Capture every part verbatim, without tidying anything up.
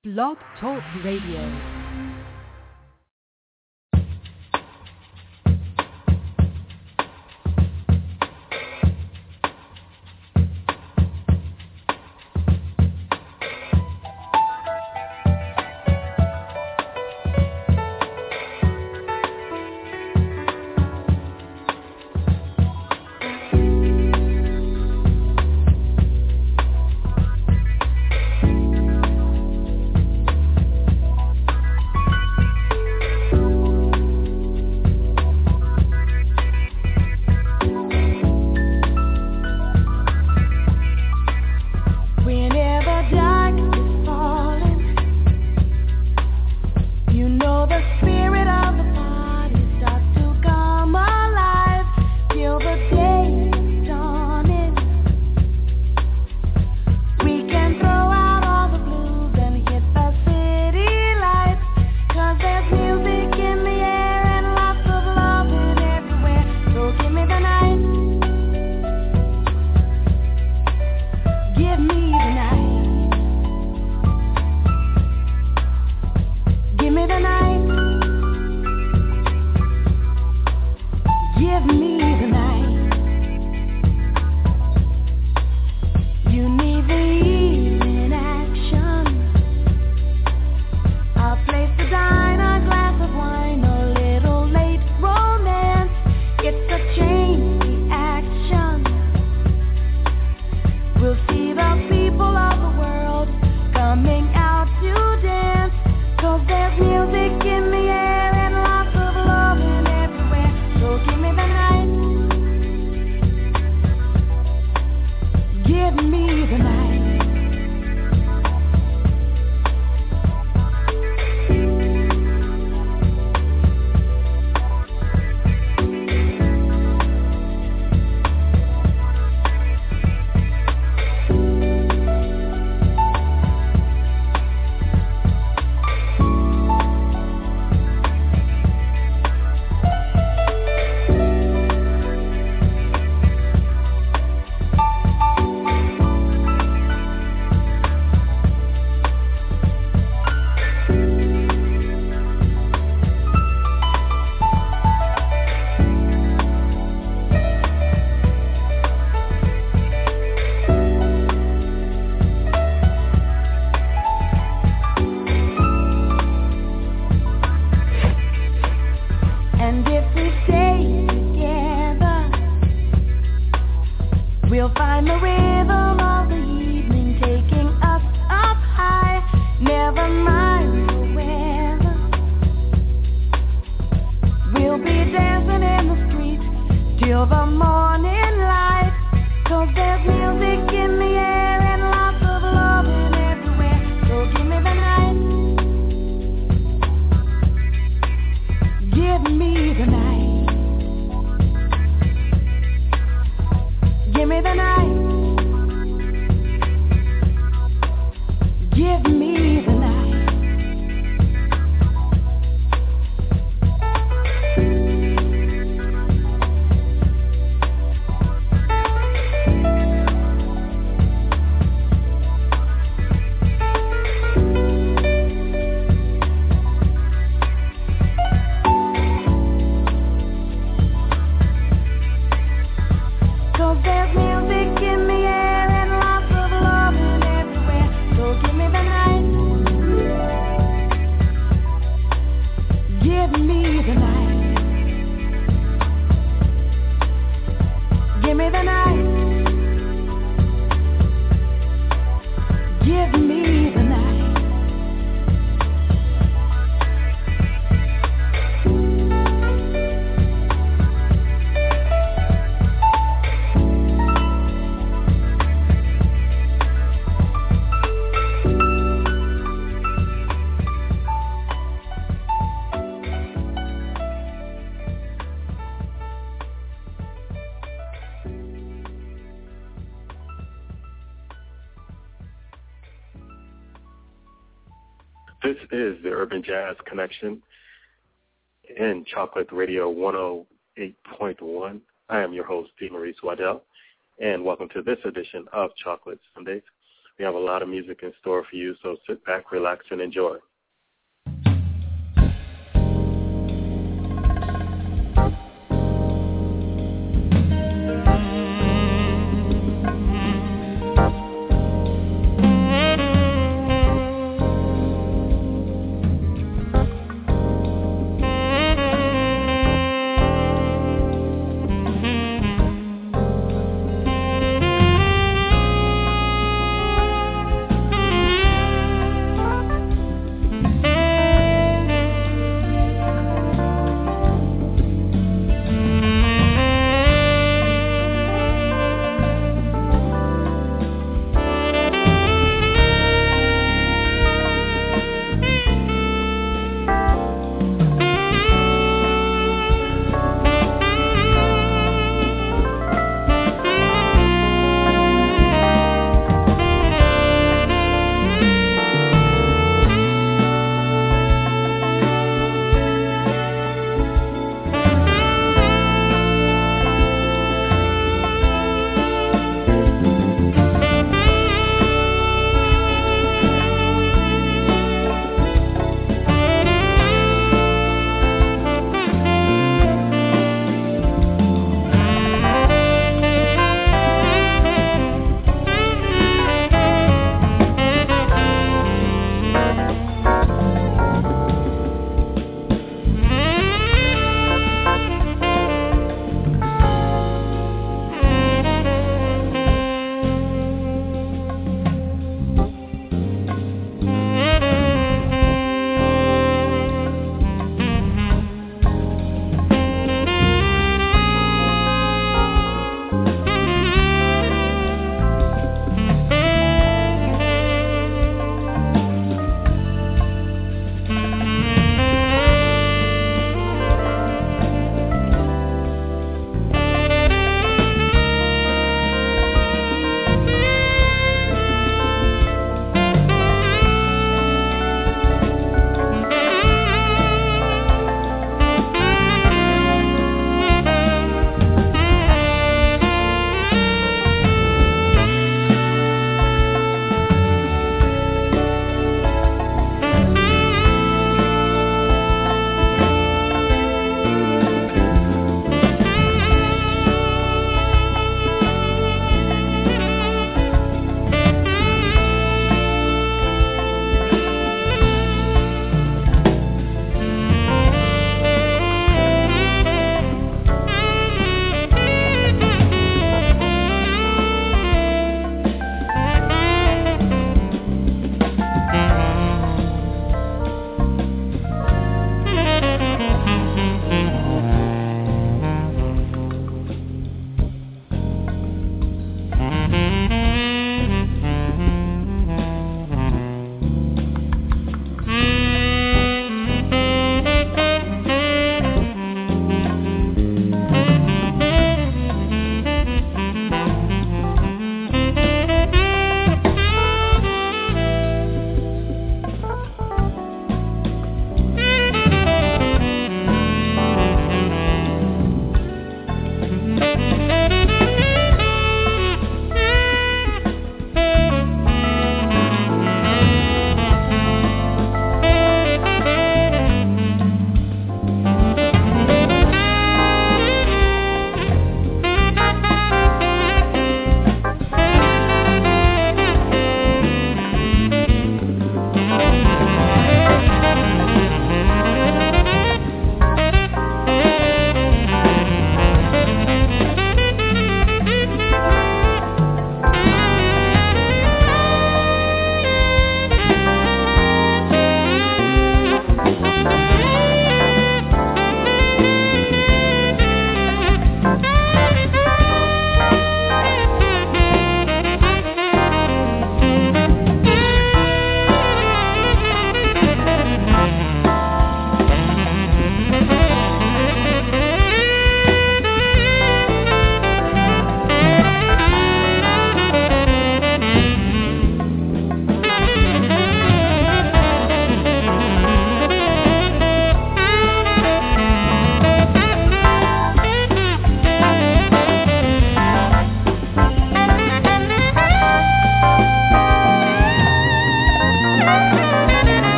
Blog Talk Radio. This is the Urban Jazz Connection in Chocolate Radio one oh eight point one. I am your host, D. Maurice Waddell, and welcome to this edition of Chocolate Sundays. We have a lot of music in store for you, so sit back, relax, and enjoy.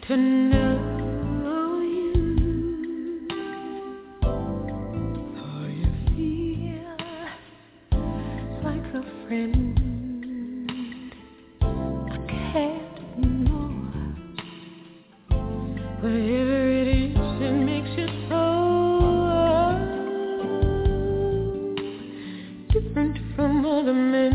to know you, for you feel like a friend. I can't ignore whatever it is that makes you so different from other men.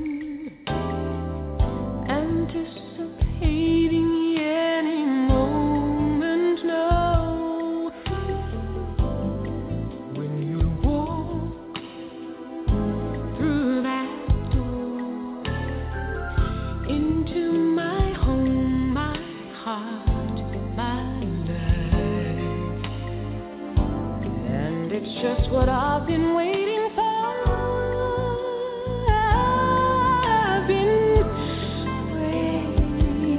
Just what I've been waiting for. I've been waiting.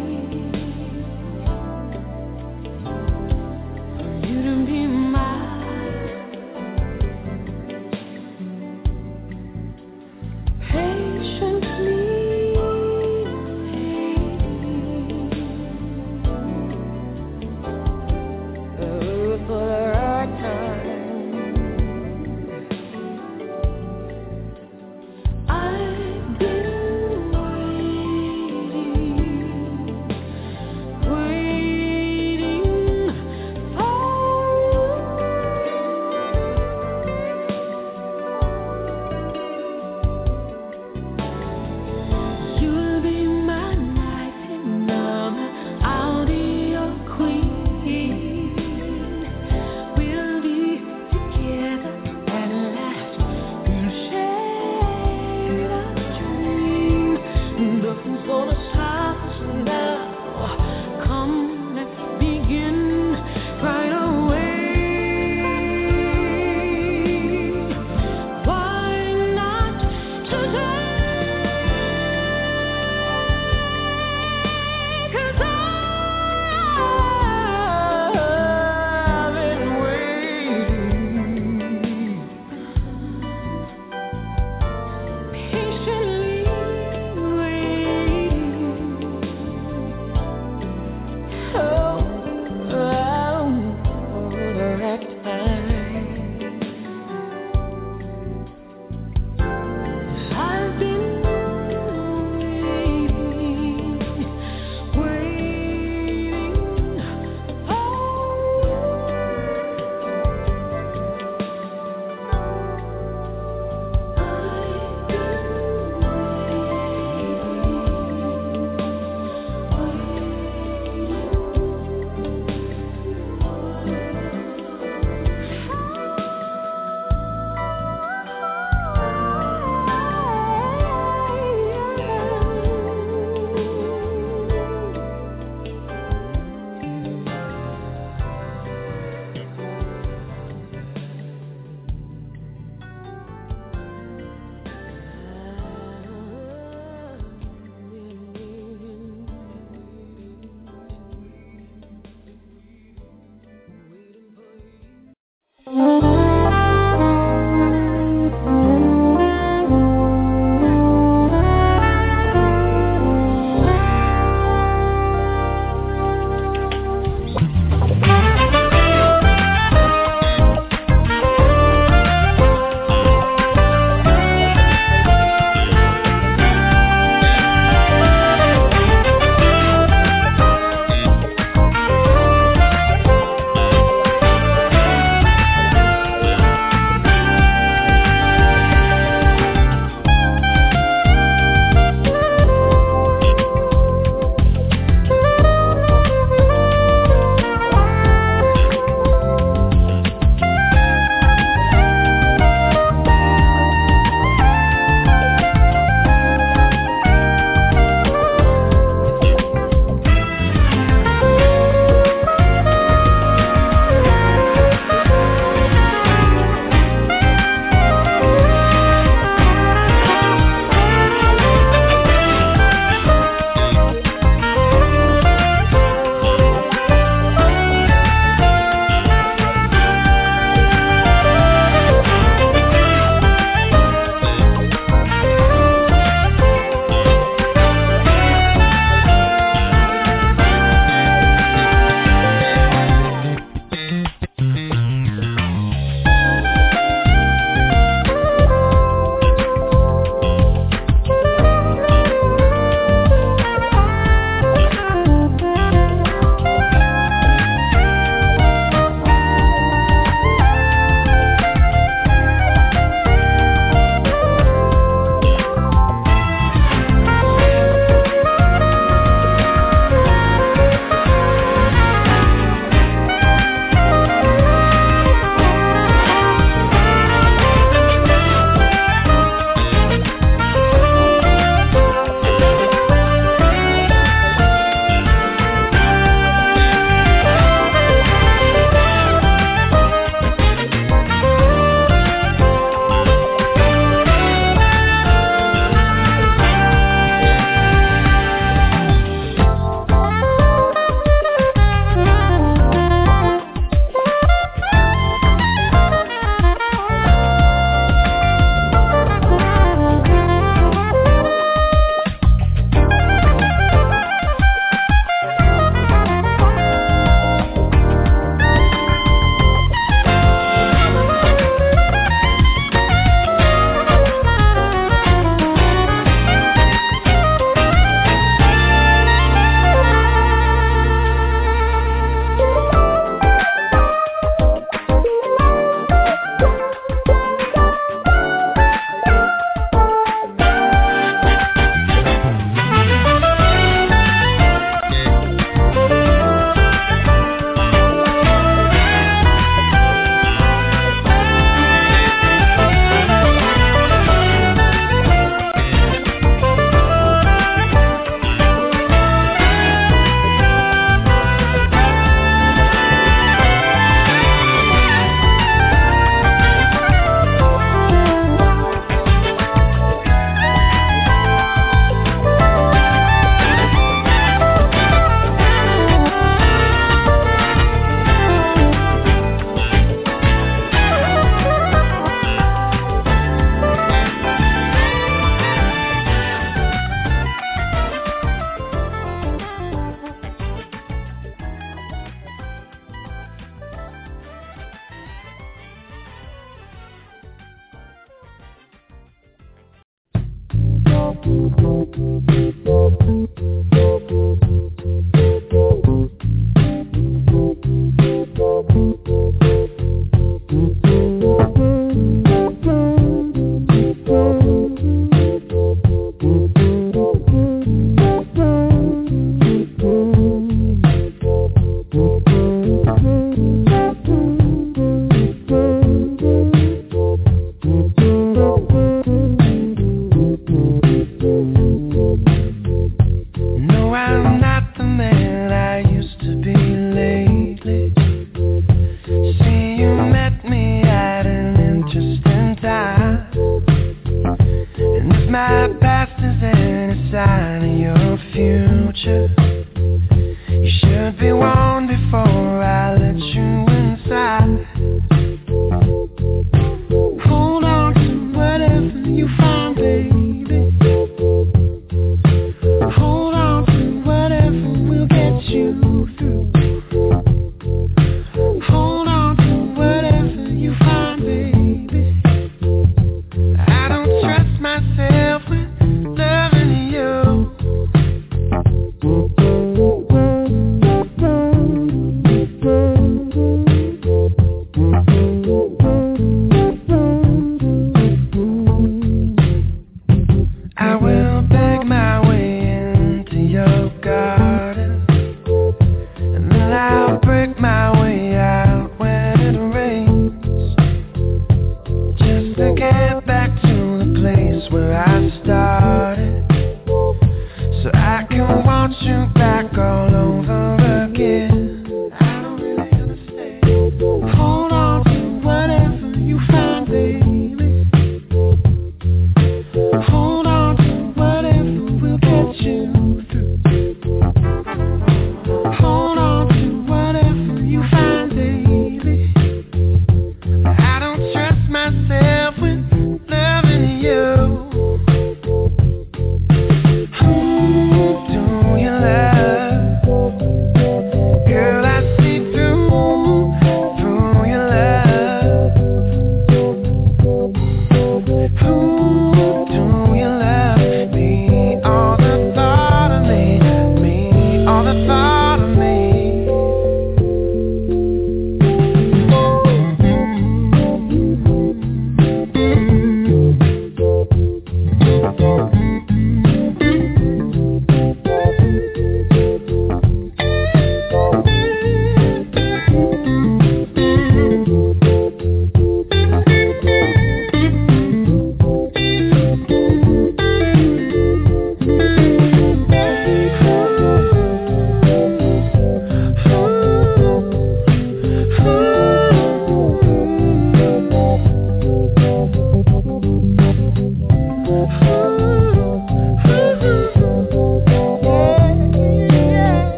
Who do you love?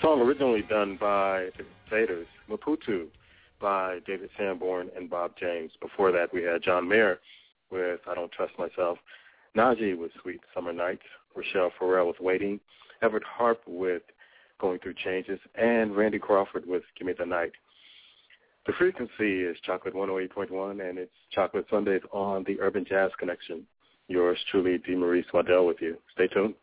song originally done by the Crusaders, Maputo, by David Sanborn and Bob James. Before that, we had John Mayer with I Don't Trust Myself, Najee with Sweet Summer Nights, Rochelle Farrell with Waiting, Everett Harp with Going Through Changes, and Randy Crawford with Give Me the Night. The frequency is Chocolate one oh eight point one, and it's Chocolate Sundays on the Urban Jazz Connection. Yours truly, DeMaurice Waddell with you. Stay tuned.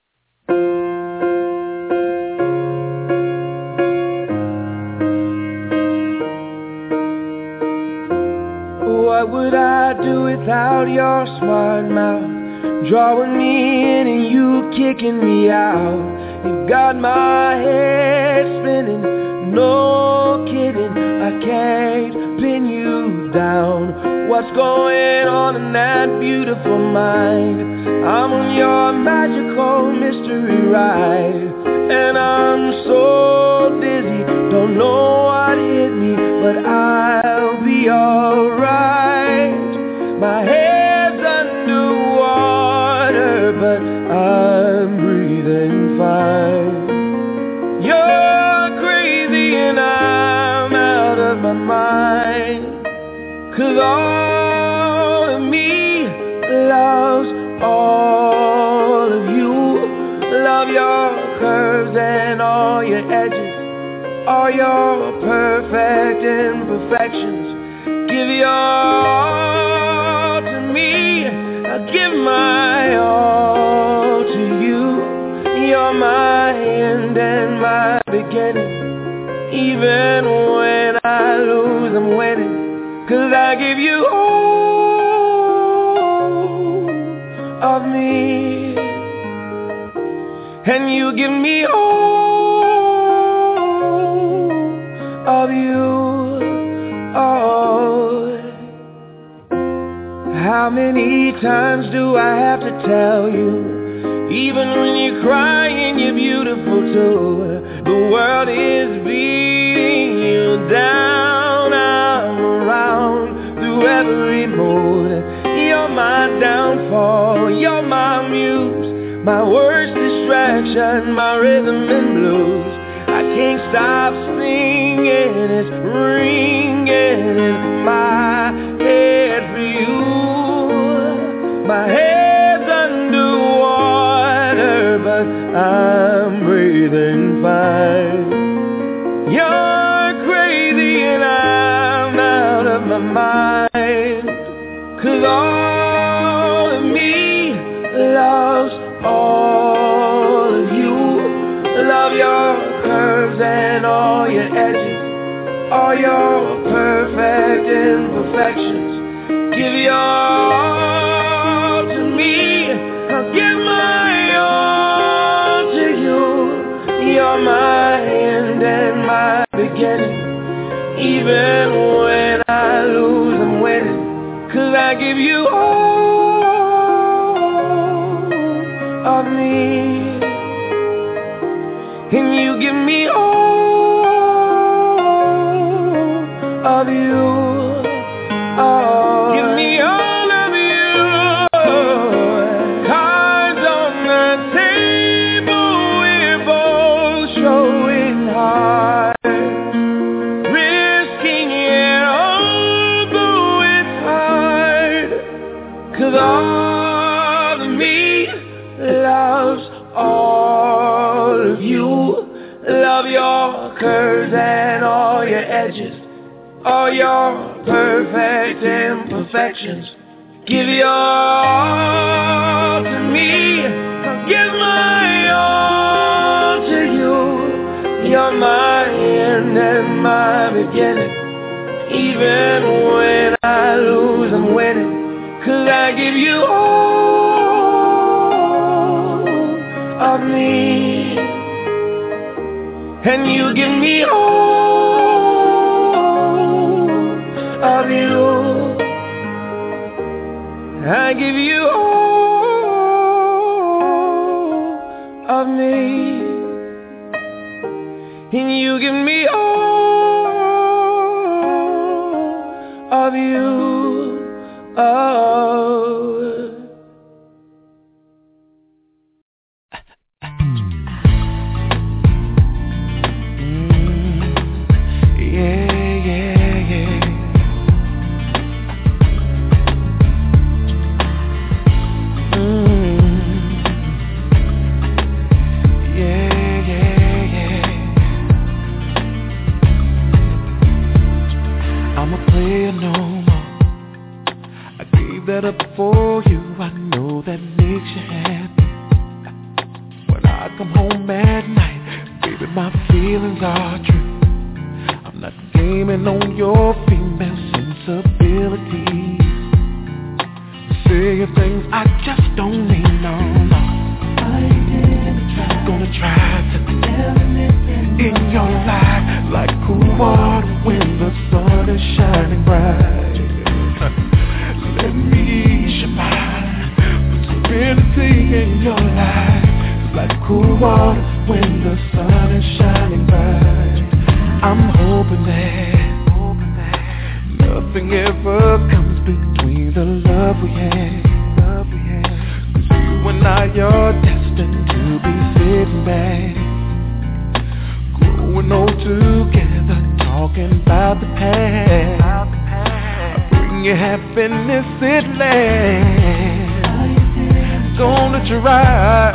What would I do without your smart mouth, drawing me in and you kicking me out? You've got my head spinning, no kidding, I can't pin you down. What's going on in that beautiful mind? I'm on your magical mystery ride, and I'm so dizzy, don't know what hit me, but I'll be alright. My head's underwater, but I'm breathing fine. You're crazy and I'm out of my mind, 'cause all of me loves all of you. Love your curves and all your edges, all your perfect imperfections. Give your all to me, I'll give my all to you. You're my end and my beginning. Even when I lose, I'm winning, 'cause I give you all of me, and you give me all of you. Oh, how many times do I have to tell you, even when you're crying, you're beautiful too. The world is beating you down. I'm around through every mood. You're my downfall, you're my muse, my worst distraction, my rhythm and blues. I can't stop singing, it's ringing in my head for you. My head's underwater, but I'm breathing fine. You're crazy and I'm out of my mind, 'cause all of me loves all of you. Love your curves and all your edges, all your perfect imperfections. Give your all to me, I'll give my all to you. You're my end and my beginning. Even when I lose, I'm winning, 'cause I give you all of me, and you give me all of you. Oh, give me all of you. Cards on the table, we're both showing hard, risking it all, though it's hard, 'cause all of me loves all of you. Love your curves and all your edges, all your perfect imperfections. Give your all to me, I'll give my all to you. You're my end and my beginning. Even when I lose, I'm winning, 'cause I give you all of me, and you give me all of you. I give you all of me, and you give me all of you. Oh. makes you happy. When I come home at night, baby, my feelings are true. I'm not gaming on your female sensibilities. Say things I just don't mean, no, no. I ain't gonna try to in your life like cool water when the sun is shining bright. Let me ease your mind, put serenity in your life like cool water when the sun is shining bright. I'm hoping that, hoping that nothing ever comes between the love we had, love we had. 'Cause you and I are destined to be sitting back, growing old together, talking about the past. I bring you happiness at last. Gonna try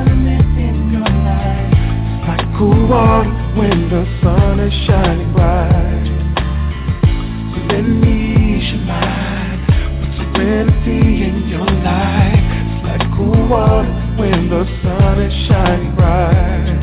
like cool water when the sun is shining bright. So let me ease your mind, put serenity in your life. It's like cool water when the sun is shining bright.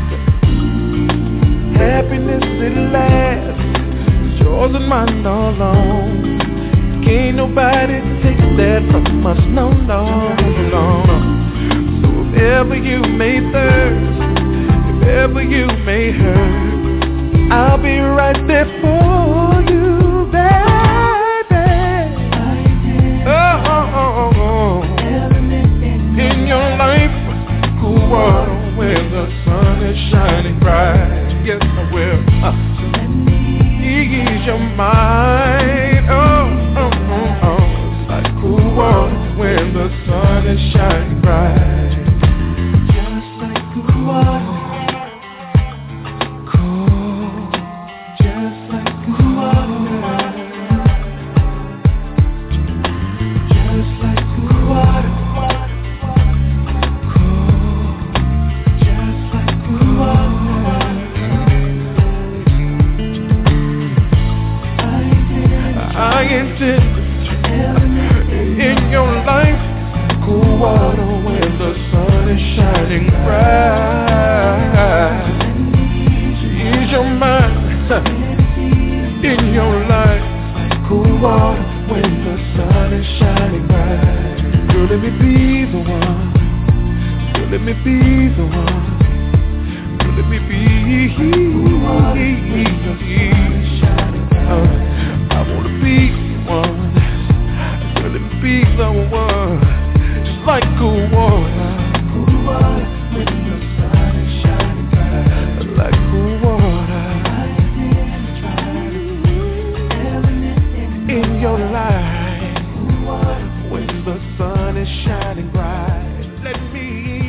Happiness it lasts, it's yours and mine alone. Can't nobody take that from us, no, no, no, no. So if ever you may thirst, if ever you may hurt, I'll be right there for you, baby. Oh, oh, oh, oh. In your life, cool water when the sun is shining bright. Yes, I will. Uh. Ease your mind. Oh, oh, oh, oh. Like cool water when the sun is shining bright. Just like cool water. In your life, cool water when the sun is shining bright. Ease your mind. In your life, cool water when the sun is shining bright. Girl, let me be the one. Girl, let me be the one. Girl, let me be. Uh, I wanna be one. Girl, let me be the one. Just like cool water. Cool water when the sun is shining bright. Like cool water. In your life, when the sun is shining bright. Let me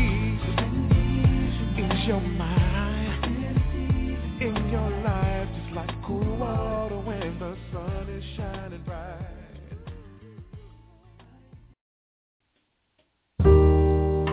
ease your mind. In your life, just like cool water when the sun is shining bright.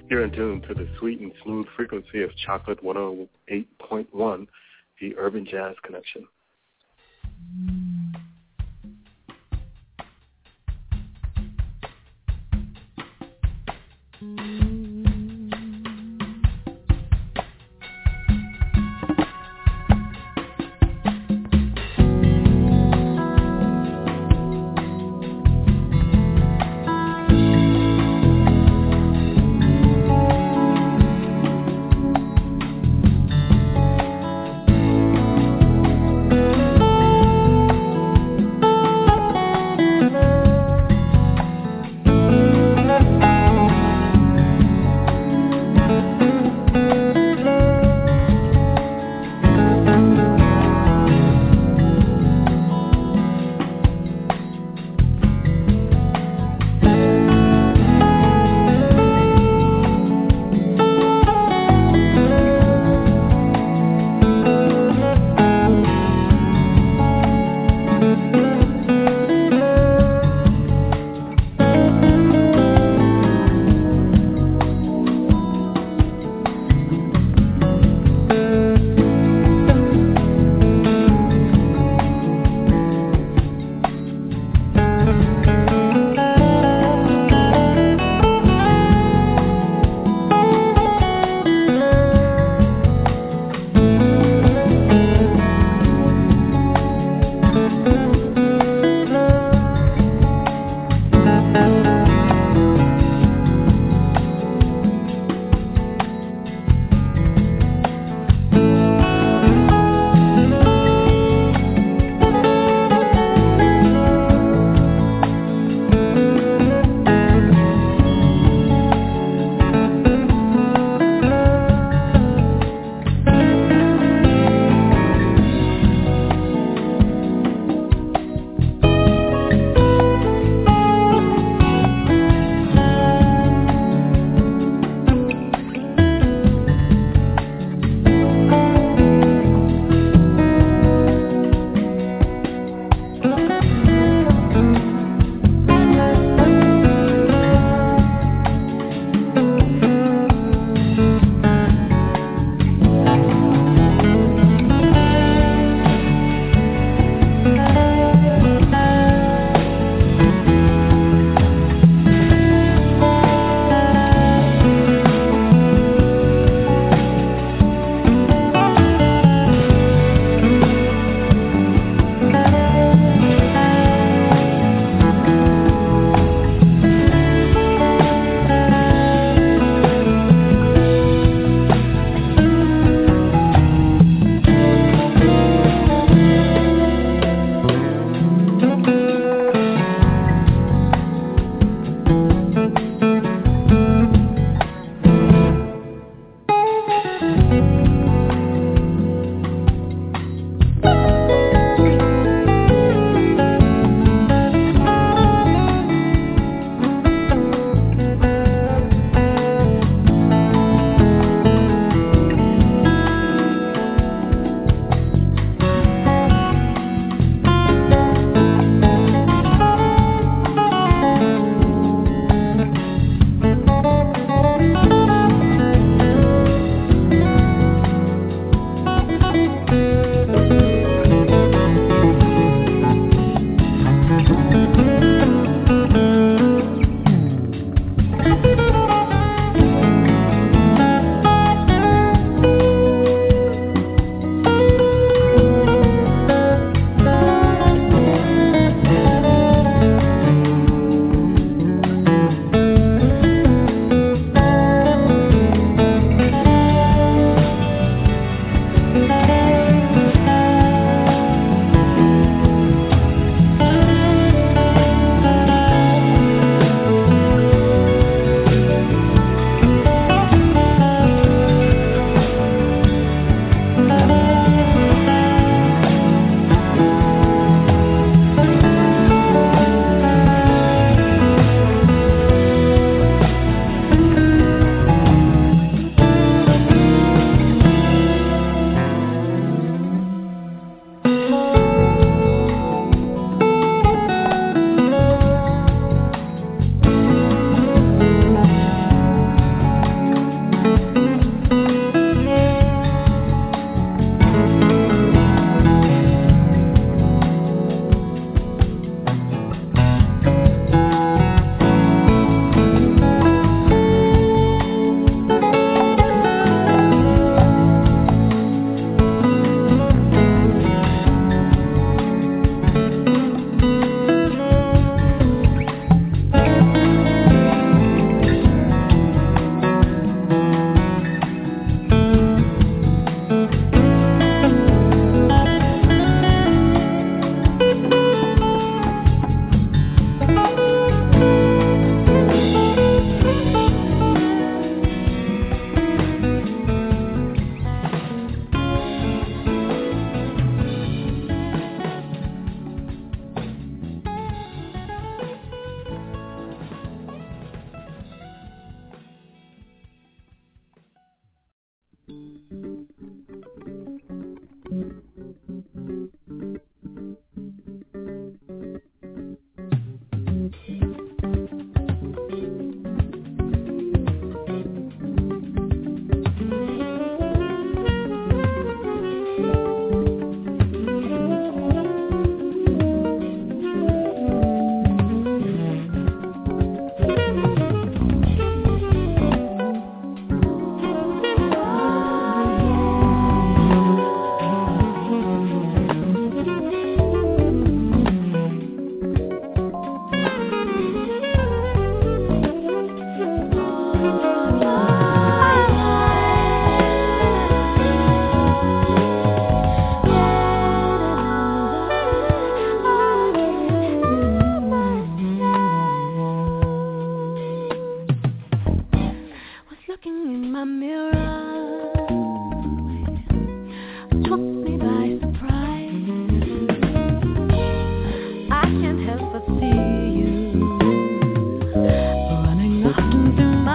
You're in tune to the sweet and smooth frequency of Chocolate one oh eight point one, the Urban Jazz Connection.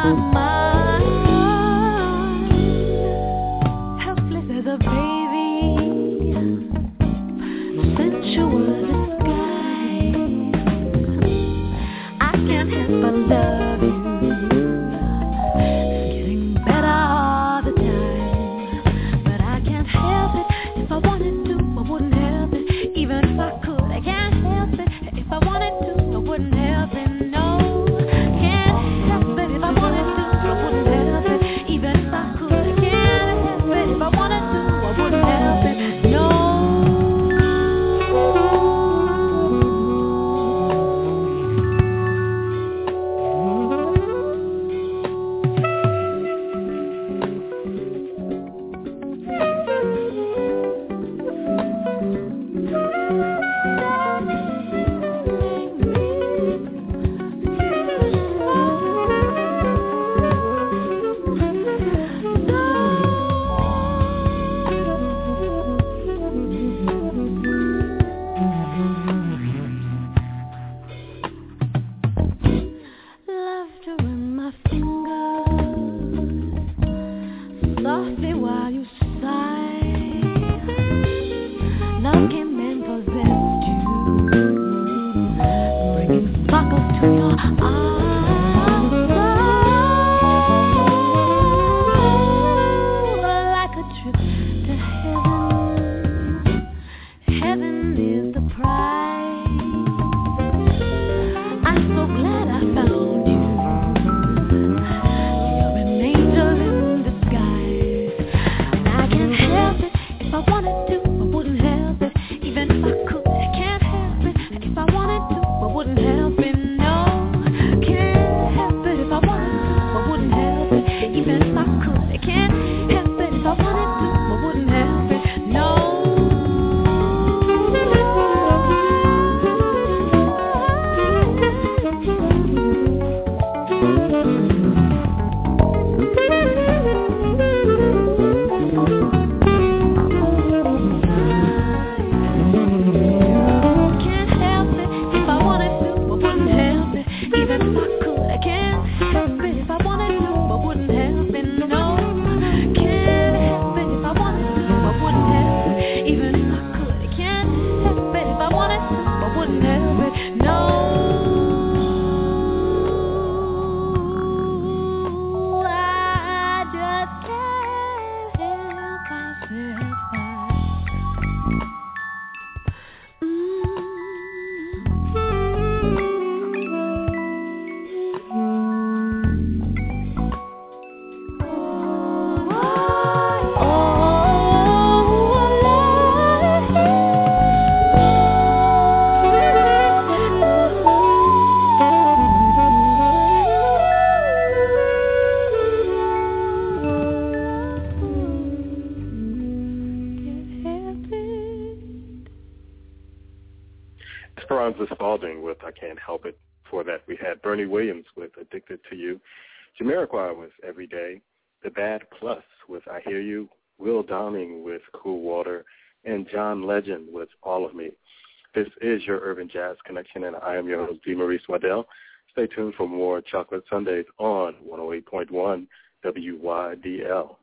Esperanza Spalding with I Can't Help It. Before that, we had Bernie Williams with Addicted to You. Jamiroquai with Every Day. The Bad Plus with I Hear You. Will Downing with Cool Water. And John Legend with All of Me. This is your Urban Jazz Connection, and I am your host, DeMaurice Waddell. Stay tuned for more Chocolate Sundays on one oh eight point one W Y D L.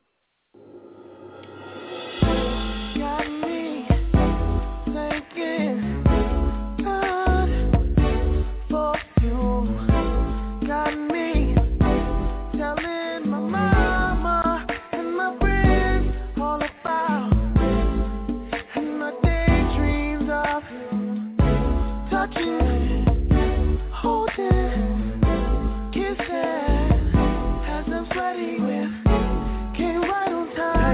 Got me thinking. Came right on time.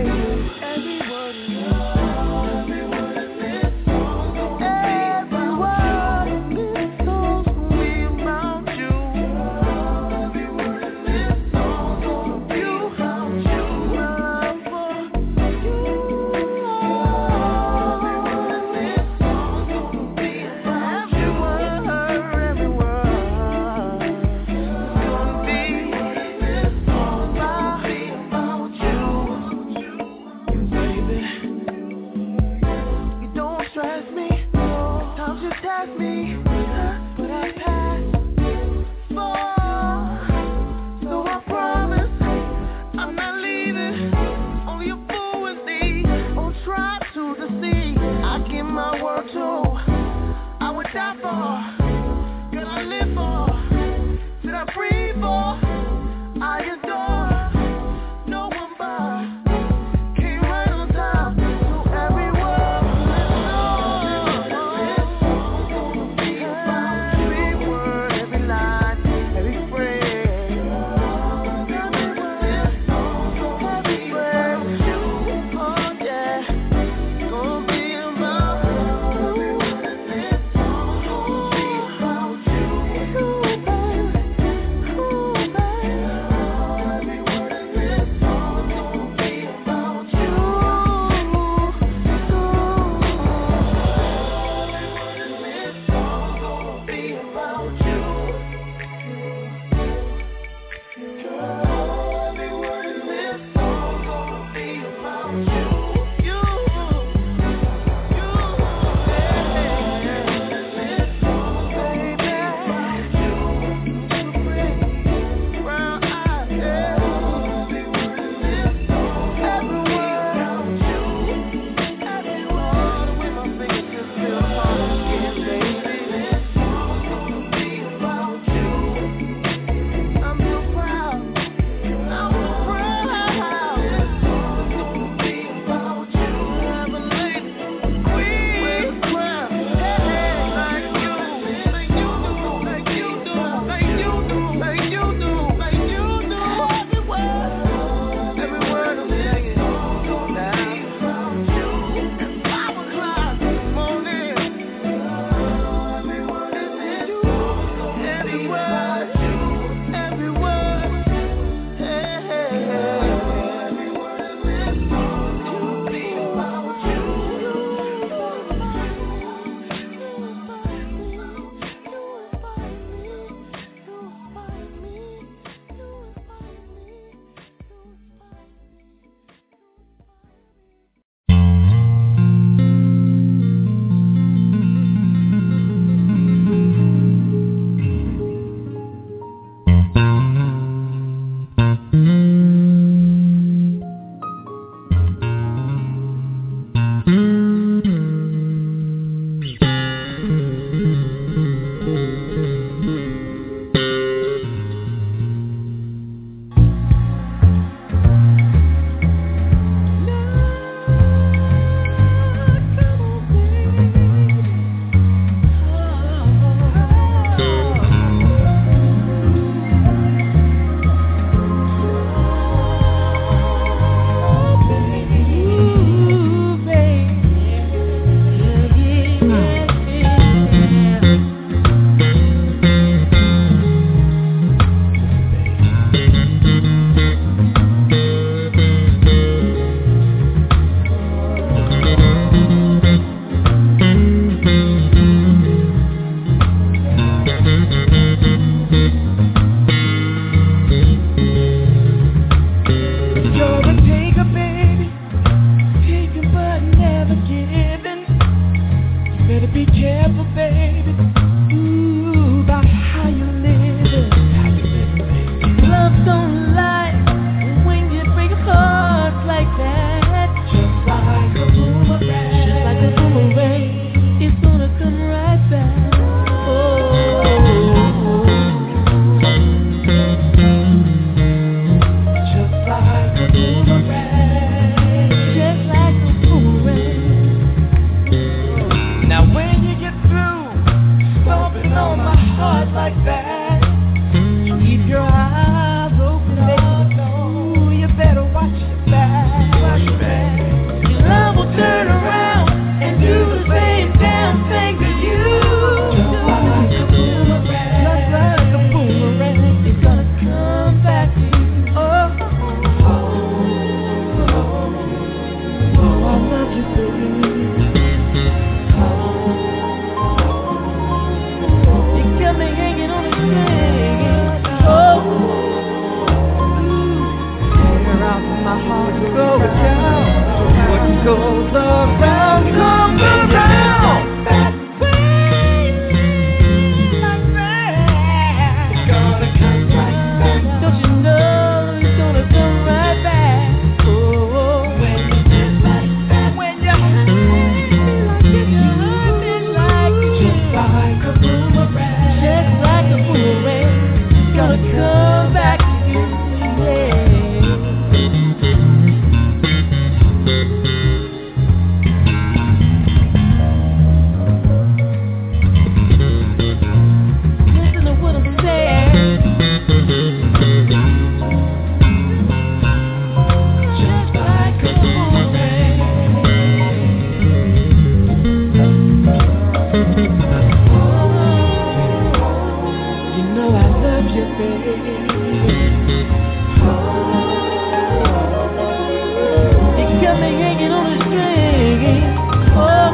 You got me hanging on a string. Oh,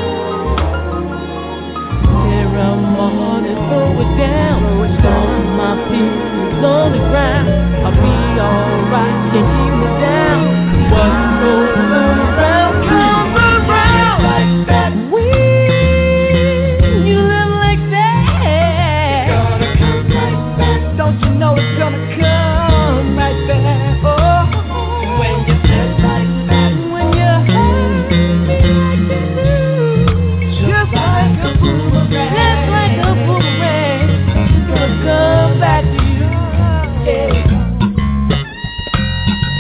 here I'm on and throw it down. On my feet on the ground. I'll be alright. Can't keep me down. What goes around comes around like that. When you live like that, it's gonna come right back. Don't you know it's gonna come right back? Oh, when you feel like that, when you hurt me like you do, just like a boomerang, just like a boomerang, it's gonna come back to you. Yeah.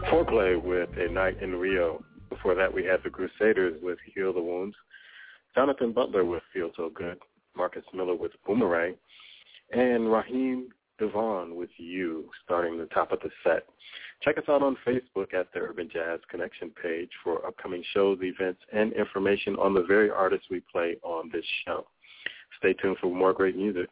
Foreplay with A Night in Rio. Before that, we had the Crusaders with Heal the Wounds. Jonathan Butler with Feel So Good. Marcus Miller with Boomerang. And Raheem Devon with You, starting the top of the set. Check us out on Facebook at the Urban Jazz Connection page for upcoming shows, events, and information on the very artists we play on this show. Stay tuned for more great music.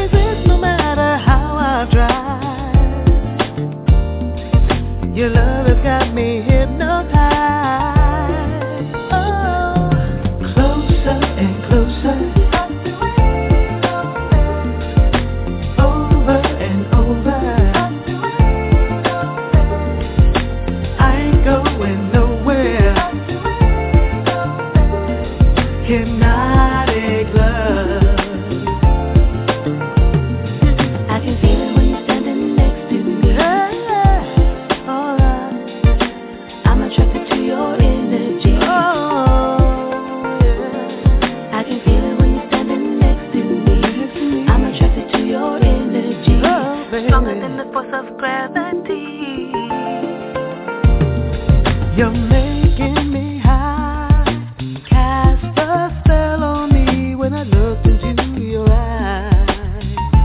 resist no matter how I try. Your love has got me hypnotized. Oh, closer and closer, over and over. I ain't going nowhere. Hypnotic love. I can feel it when you're standing next to me. Yeah, alright. I'm attracted to your energy. Oh, yeah. I can feel it when you're standing next to me. I'm attracted to your energy. Oh, stronger than the force of gravity. You're making me high. Cast a spell on me when I look into your eyes.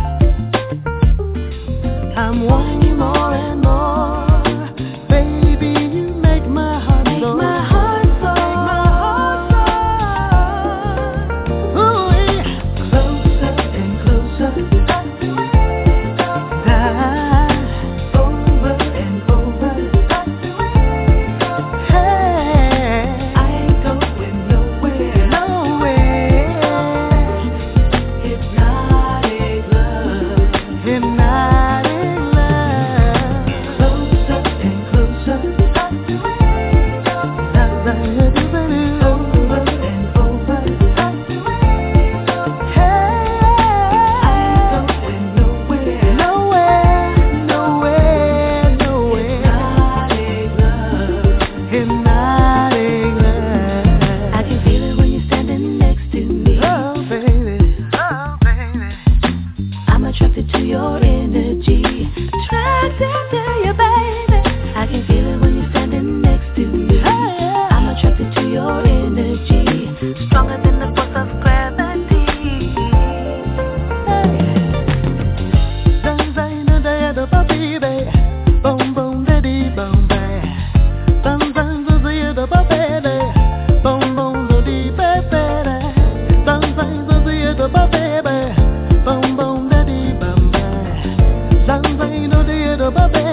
I'm wanting you more and more. Baby, you make my heart make soar. My heart soar. Make my heart soar. Ooh, yeah. Closer and closer. Dive over and over. Hey, I ain't going nowhere. Nowhere. Hypnotic love. Hypnotic love. Closer and closer. Over and over. Hey, I ain't going nowhere. Nowhere, nowhere, nowhere. Hypnotic love. Hypnotic love. I can feel it when you're standing next to me. Oh, baby. Oh, baby. I'm attracted to your energy. Attracted to you, baby. I can feel it when you're standing next to me. Oh, yeah. I'm attracted to your energy. Stronger than the force of gravity. Hey. Sunshine under the baby. Boom, boom, daddy, boom, baby. Sunshine under the baby. Boom, boom, daddy, baby. Sunshine under the baby. Boom, boom, daddy, boom, baby. Sunshine under the baby.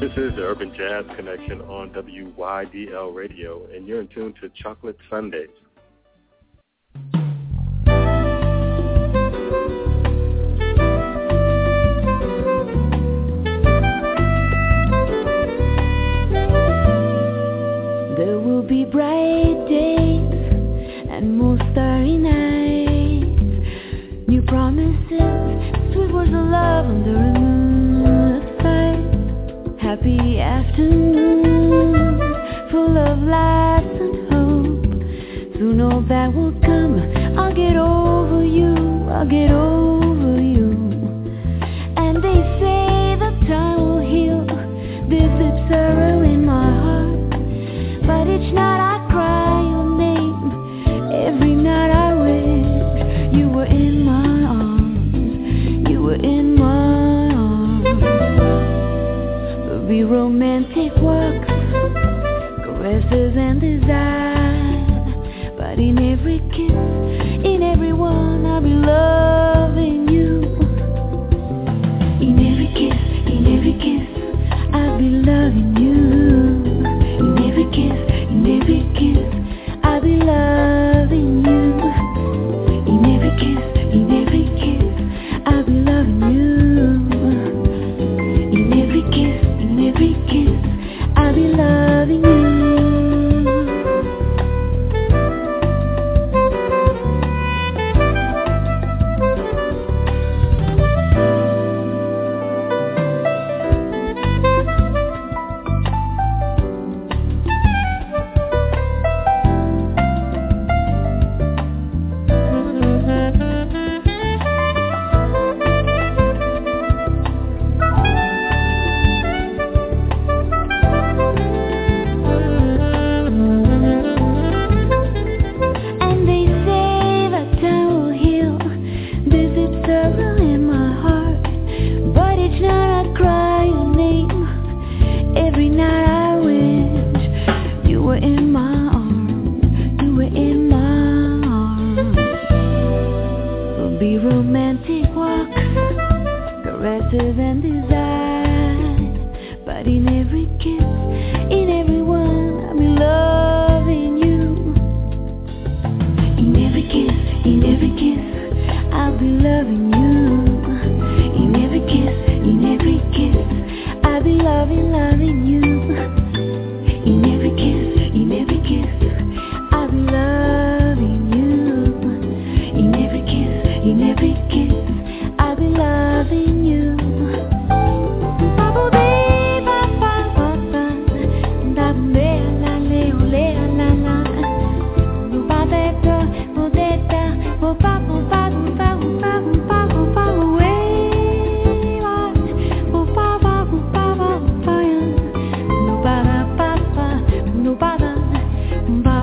This is the Urban Jazz Connection on W Y D L Radio, and you're in tune to Chocolate Sundays. There will be bright days and more starry nights, new promises, sweet words of love under a moonlight. Happy afternoon, full of light and hope. Soon all that will come, I'll get over you, I'll get over you. And they say that time will heal this deep sorrow in my heart. But each night I cry your name, every night I wish you were in my arms, you were in my arms. Be romantic walks, caresses and desire. But in every kiss, in every one, I'll be loving you. In every kiss, in every kiss, I'll be loving you. In every kiss, in every kiss, I'll be loving you. In every kiss, in every kiss, I'll be loving you. In every kiss, in every kiss, I'll be loving you.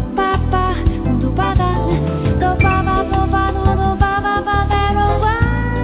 Bye.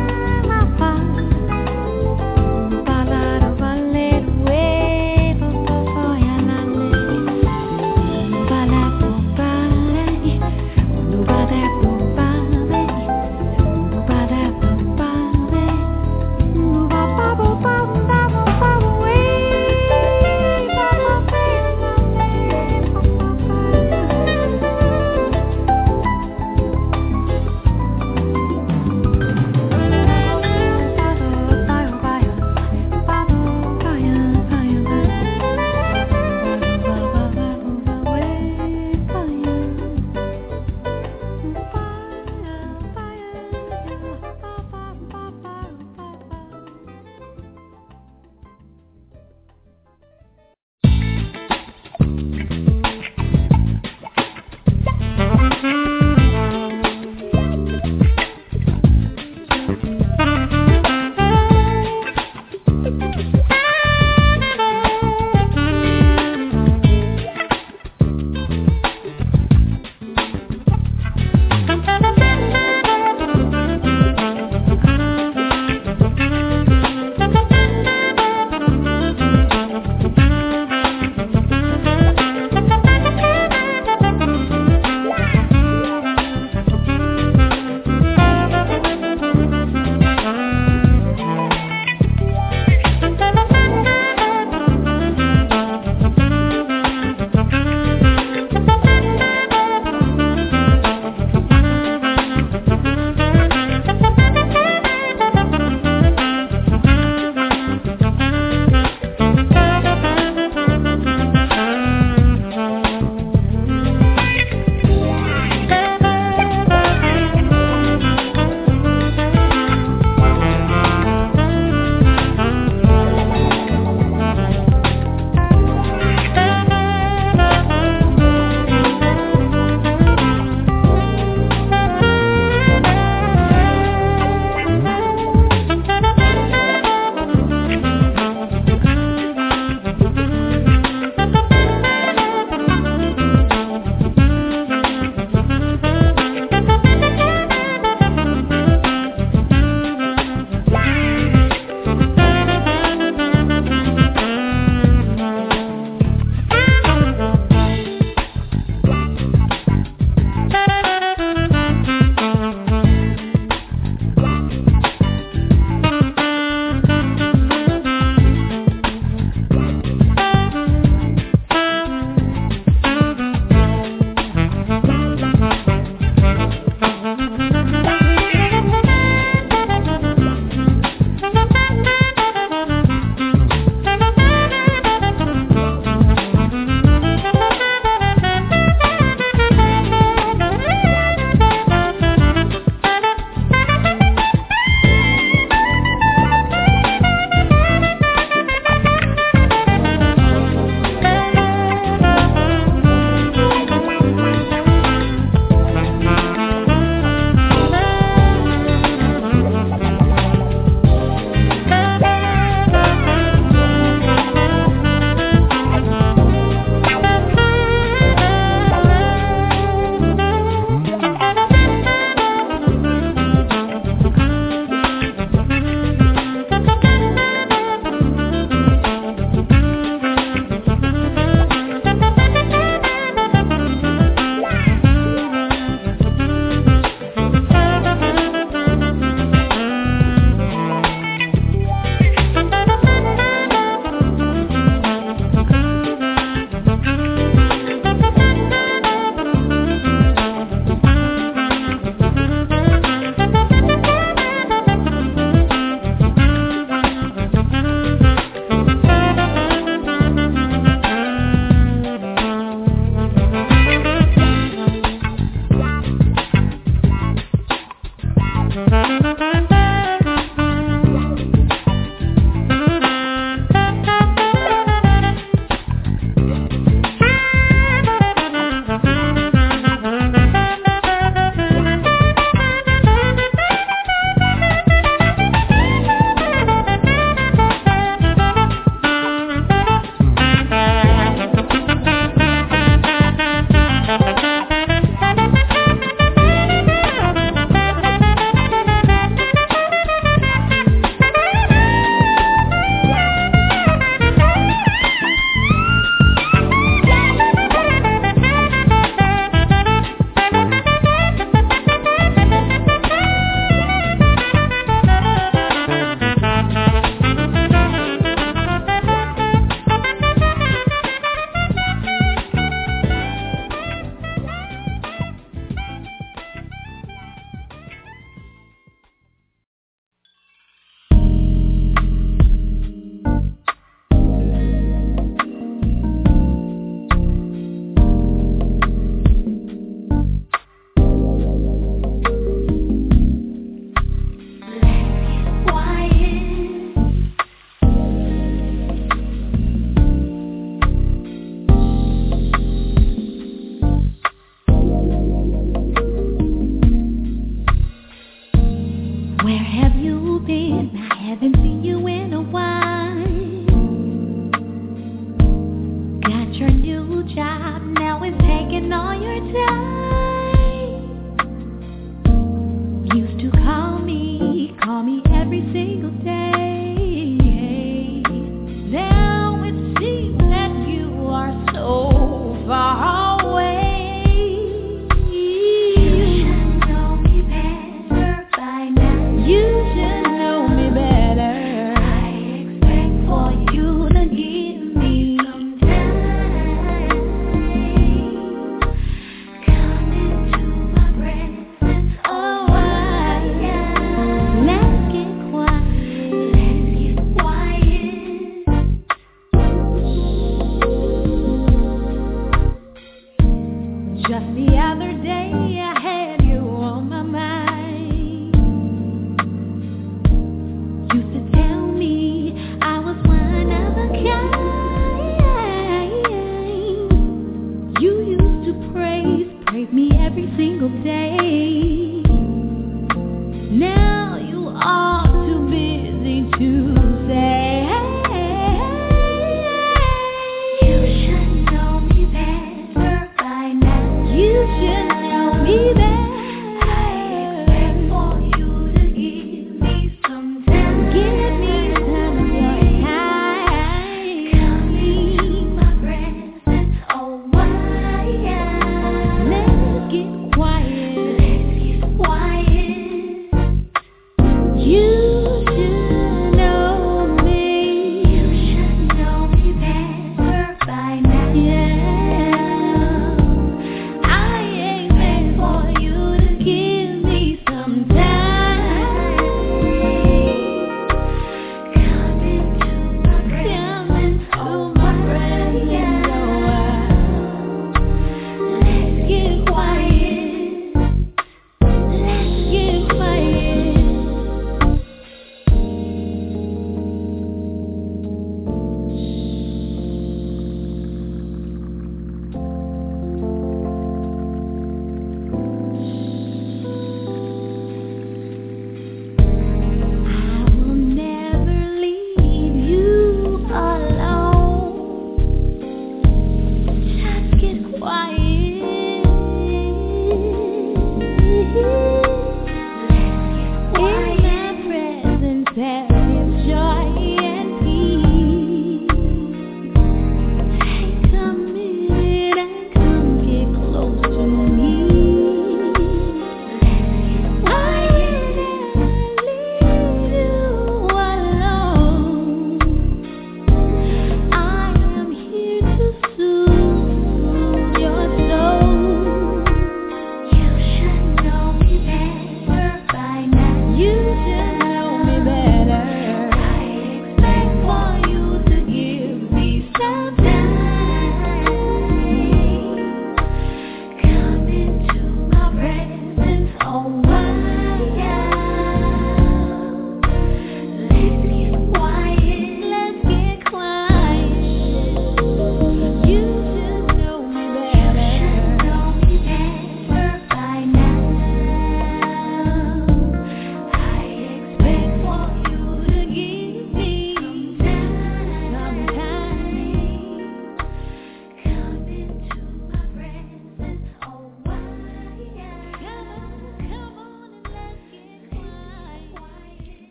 You should know.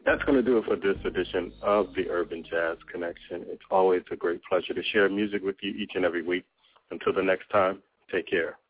That's going to do it for this edition of the Urban Jazz Connection. It's always a great pleasure to share music with you each and every week. Until the next time, take care.